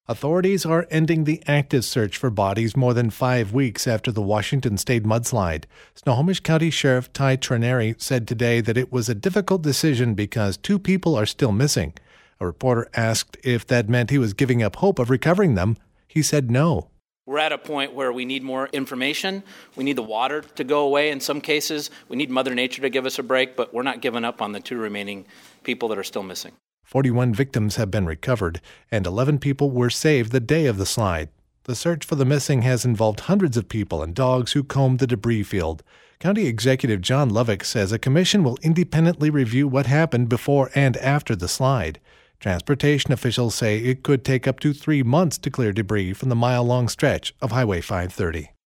Authorities are ending the active search for bodies more than 5 weeks after the Washington State mudslide. Snohomish County Sheriff Ty Trenary said today that it was a difficult decision because 2 people are still missing. A reporter asked if that meant he was giving up hope of recovering them. He said no. We're at a point where we need more information. We need the water to go away in some cases. We need Mother Nature to give us a break, but we're not giving up on the 2 remaining people that are still missing. 41 victims have been recovered, and 11 people were saved the day of the slide. The search for the missing has involved hundreds of people and dogs who combed the debris field. County Executive John Lovick says a commission will independently review what happened before and after the slide. Transportation officials say it could take up to 3 months to clear debris from the mile-long stretch of Highway 530.